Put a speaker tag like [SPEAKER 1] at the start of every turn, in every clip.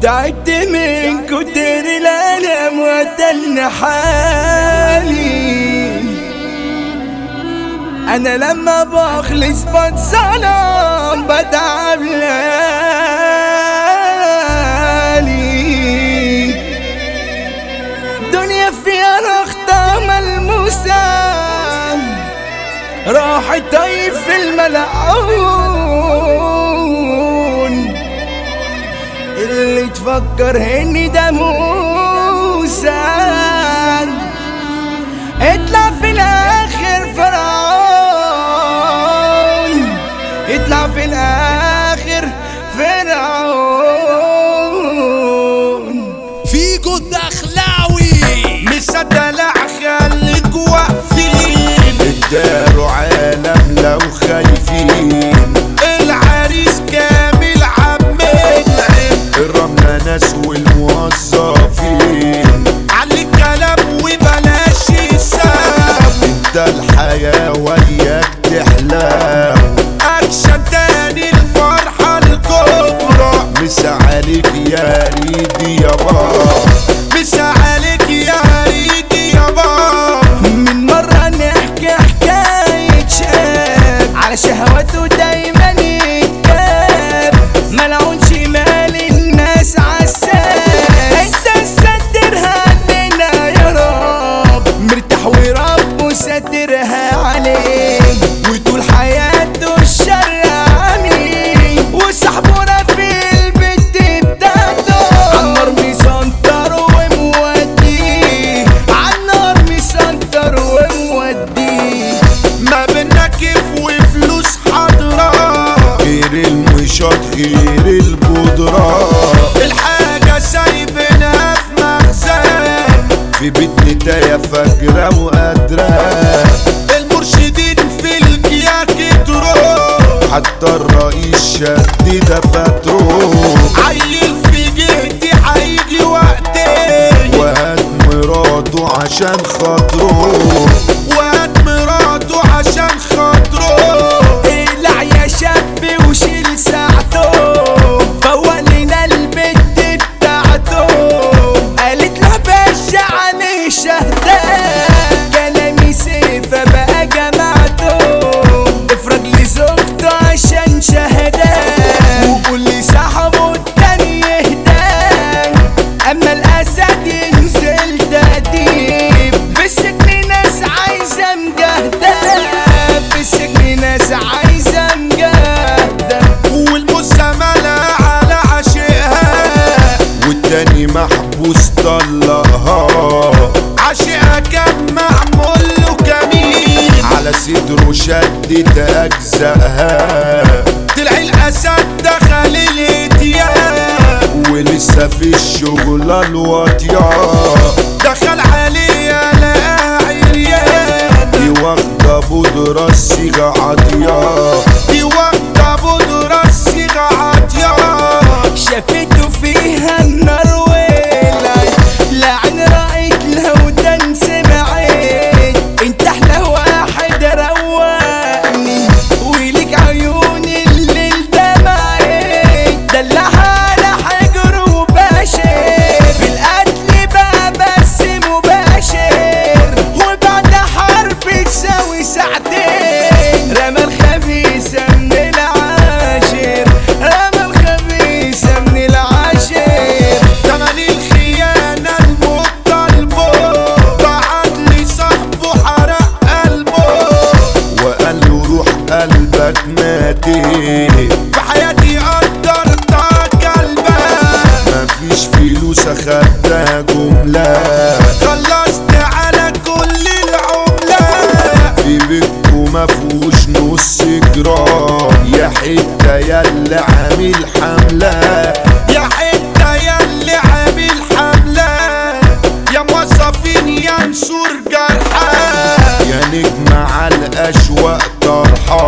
[SPEAKER 1] تعبت من كتر الألم وتلني حالي. أنا لما بخلص بتصنم بتعب ليالي. دنيا فيها رخطة ملموسة راحت طيب في الملعون. اللي تفكر اني ده موسى اطلع في الاخر فرعون، اطلع في الاخر فرعون.
[SPEAKER 2] فيجو الدخلاوي
[SPEAKER 1] مصدق لا خليك واقفين،
[SPEAKER 3] الدار عالم لو خايفين.
[SPEAKER 1] العريس كامل عمين،
[SPEAKER 3] الرملة ناس والموظفين.
[SPEAKER 1] علي الكلام وبلاش يسام،
[SPEAKER 3] انت الحياة وياك تحلم.
[SPEAKER 1] اكشن تاني الفرحة الكبرى.
[SPEAKER 3] مسا عليك يا ريدي يابا،
[SPEAKER 1] مسا عليك يا ريدي يابا. من مرة نحكي حكاية شاب على شهواته دايما يتكاب، ملعون شمال الناس عالساس. انت سترها علينا يا رب، مرتاح ورب سترها عليه، وطول حياته الشر عمي، وصاحبنا في البيت بتاعته عالنار مسنطر وموديه، عالنار مسنطر وموديه. ما بينا كيف وفلوس حاضرة،
[SPEAKER 3] غير المشاط غير البودرة.
[SPEAKER 1] الحاجة سايبينها في مخزن،
[SPEAKER 3] في بيت نتايا فاكرة وقادرة.
[SPEAKER 1] المرشدين في الكياك تروح،
[SPEAKER 3] حتى الرئيس شد دفاتره.
[SPEAKER 1] عيل في جهتي هيجي وقتي،
[SPEAKER 3] وهات مراته عشان خاطره،
[SPEAKER 1] وهات مراته عشان خاطره. اقلع يا شاب وشيل ساعته، فوق لنا البت بتاعته. قالت له باشا عليه شهدة، كلامي سيفة بقى جمعته. افرج لي زوجته عشان شهدة، وقول لي صاحبه التاني يهدى. اما الاسد ينزل تأديب، في السجن ناس عايزة مجاهدة، في السجن ناس عايزة مجاهدة. والمزملة على عشقها،
[SPEAKER 3] والتاني محبوس طلقها.
[SPEAKER 1] عشقها كان معمول له كمين،
[SPEAKER 3] على صدره شدت أجزائها.
[SPEAKER 1] طلع الاسد دخل الاتيان،
[SPEAKER 3] ولسه في الشغلة الواطية.
[SPEAKER 1] دخل عليها لقاها عريان،
[SPEAKER 3] دي واخدة بودرة الصيغة عاطية،
[SPEAKER 1] دي واخدة بودرة الصيغة عاطية. شافته فيها النار ولعت، لعن رأيت لو ده سمعت. انت احلى واحد روقني، وليك عيون الليل دمعت. دلعها على حجر وباشر، في القتل بقى بس مباشر، وبعد حرب تساوي ساعتين. رمى الخبيثة من العاشر، رمى الخبيثة من العاشر. تمن الخيانة المطالبه، بعت لي صاحبه حرق قلبه،
[SPEAKER 3] وقال له روح قلبك ماتت.
[SPEAKER 1] في حياتي قدرتها كلبة،
[SPEAKER 3] مفيش فلوس أخدتها جملة.
[SPEAKER 1] خلصت على كل العملة،
[SPEAKER 3] في بيتكو مفهوش نص جرام. يا حتة ياللي عامل حملة،
[SPEAKER 1] يا حتة ياللي عامل حملة. يا موظفين يا نسور جرحى،
[SPEAKER 3] يا نجم على الأشواق طرحة.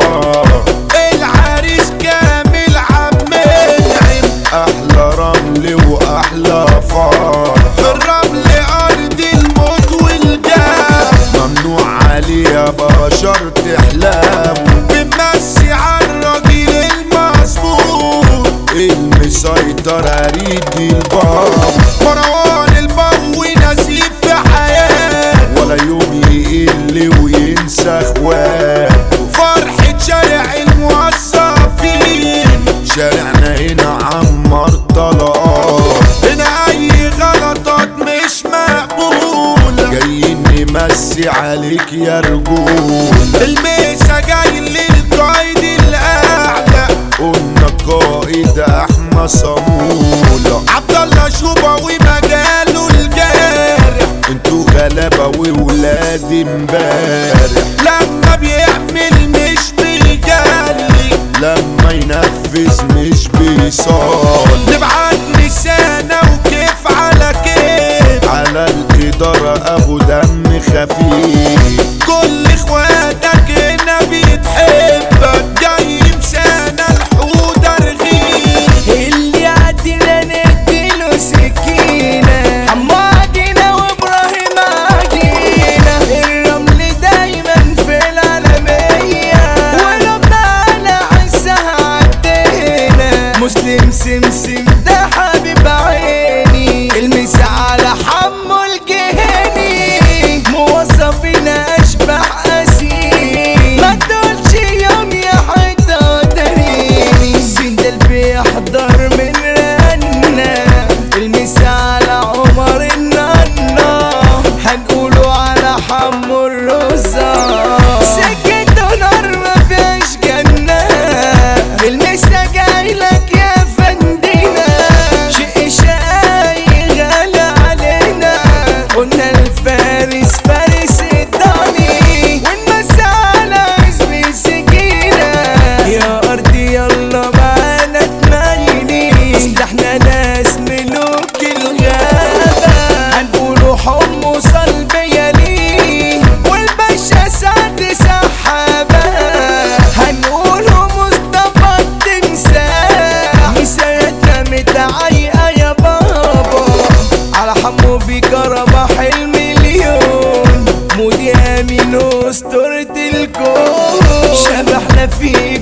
[SPEAKER 1] العريس كامل عمين،
[SPEAKER 3] أحلى رمل وأحلى فار.
[SPEAKER 1] في الرمل أرض الموت والجاه،
[SPEAKER 3] ممنوع عليها بشر تحلم.
[SPEAKER 1] بنمسي عالراجل المظبوط،
[SPEAKER 3] المسيطر أريد البطل. صمولة.
[SPEAKER 1] عبد الله شوبة ومجاله الجارح،
[SPEAKER 3] انتوا غلابة وولاد امبارح،
[SPEAKER 1] لما بيعمل مش بيجلي،
[SPEAKER 3] لما ينفذ مش بيصال.
[SPEAKER 1] نبعت لسانة وكيف على كيف،
[SPEAKER 3] على الإدارة أبو دم خفيف.
[SPEAKER 1] كل اخواتك هنا بيتحبك، جاي مسانة الحودة رغيف،
[SPEAKER 2] اللي عدينا نديله سكينة، حمادينا وابراهيم عجينة، الرمل دايما في العالمية، ولما على عزها عدينا، مسلم سمسم ده حبيب عيني، المسا على حمو الجهني، موظفين اشبح اسير، ما تقولش يوم يا حدا داريني، سندل بيحضر من رنا، المسا على عمر النانا، هنقوله على حمو الرزا، سكته نار ما فيهاش جنة، المسا جايلك يا فندينا، شيء شاي غالي علينا، قلنا الفارس فارس الضاني، والمسا على اسم سكينة، يا أرضي يلا معانا تميني، اصل احنا ناس ملوك الغابة، هنقوله حمص البيالي، والباشا سعد سحابة، هنقوله مصطفى التمساح، مسايتنا متعيقة يا بابا، على حمو بكرم حلم اليوم، مودي امين اسطورة الكون، شبحنا فيه